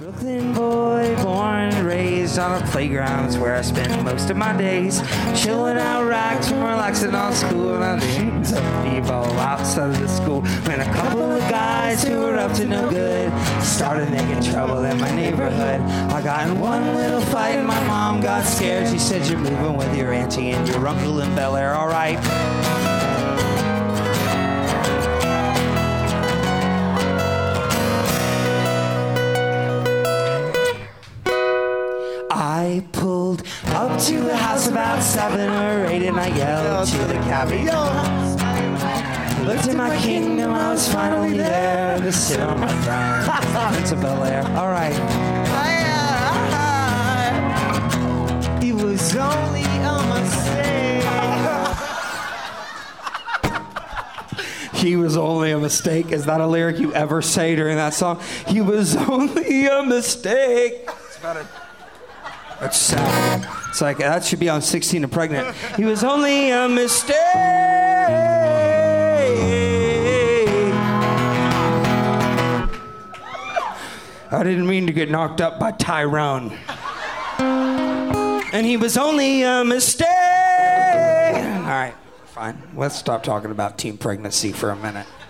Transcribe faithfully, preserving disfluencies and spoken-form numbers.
Brooklyn boy, born and raised on a playground is where I spend most of my days. Chilling out racks and relaxing on school, and I dreamed of b-ball outside of the school. When a couple of guys who were up to no good started making trouble in my neighborhood. I got in one little fight and my mom got scared. She said, "You're moving with your auntie and your uncle in Bel Air, all right?" I pulled up to the house about seven or eight and I yelled to the cabbie. Looked in my kingdom, I was finally there to sit on my throne. Prince of Bel Air. All right. He was only a mistake. He was only a mistake. Is that a lyric you ever say during that song? He was only a mistake. It's about a... That's sad. It's like, that should be on sixteen and Pregnant. He was only a mistake. I didn't mean to get knocked up by Tyrone. And he was only a mistake. All right, fine. Let's stop talking about teen pregnancy for a minute.